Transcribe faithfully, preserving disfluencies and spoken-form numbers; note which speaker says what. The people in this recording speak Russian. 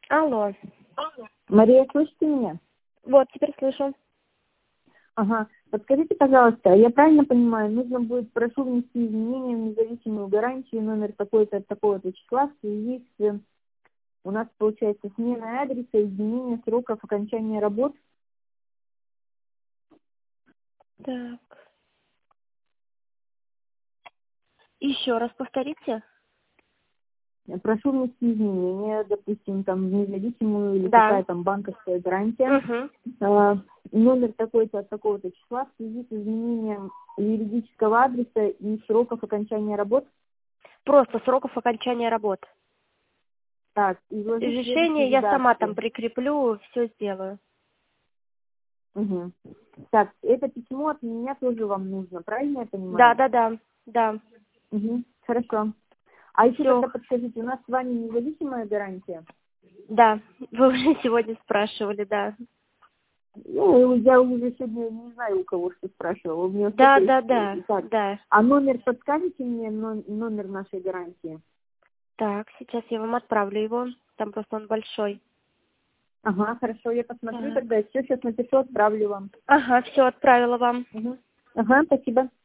Speaker 1: Алло.
Speaker 2: Мария, слышите меня?
Speaker 1: Вот, теперь слышу.
Speaker 2: Ага. Подскажите, пожалуйста, я правильно понимаю, нужно будет, прошу внести изменения в независимую гарантию, номер такой-то от такого-то числа, в связи с, э, у нас получается смена адреса, изменение сроков окончания работ.
Speaker 1: Так. Еще раз повторите.
Speaker 2: Прошу внести изменения, допустим, там в независимую или
Speaker 1: Да.
Speaker 2: какая там банковская гарантия.
Speaker 1: Угу.
Speaker 2: Э, номер такой-то от такого-то числа в связи с изменением юридического адреса и сроков окончания работ.
Speaker 1: Просто сроков окончания работ.
Speaker 2: Так, изложить следующей
Speaker 1: Решение я сама
Speaker 2: редакции.
Speaker 1: там прикреплю, все сделаю.
Speaker 2: Угу. Так, это письмо от меня тоже вам нужно, правильно я
Speaker 1: Да,
Speaker 2: понимаю?
Speaker 1: да, да, да.
Speaker 2: Угу. Хорошо. А еще
Speaker 1: Все.
Speaker 2: тогда подскажите, у нас с вами независимая гарантия?
Speaker 1: Да. Вы уже сегодня спрашивали, да.
Speaker 2: Ну, я уже сегодня не знаю, у кого что спрашивала. У меня
Speaker 1: Да,
Speaker 2: что-то
Speaker 1: да,
Speaker 2: есть.
Speaker 1: да,
Speaker 2: Так,
Speaker 1: да.
Speaker 2: а номер подскажете мне, но- номер нашей гарантии?
Speaker 1: Так, сейчас я вам отправлю его. Там просто он большой.
Speaker 2: Ага, хорошо, я посмотрю
Speaker 1: Так.
Speaker 2: тогда. Все, сейчас напишу, отправлю вам.
Speaker 1: Ага, все, отправила вам.
Speaker 2: Угу. Ага, спасибо.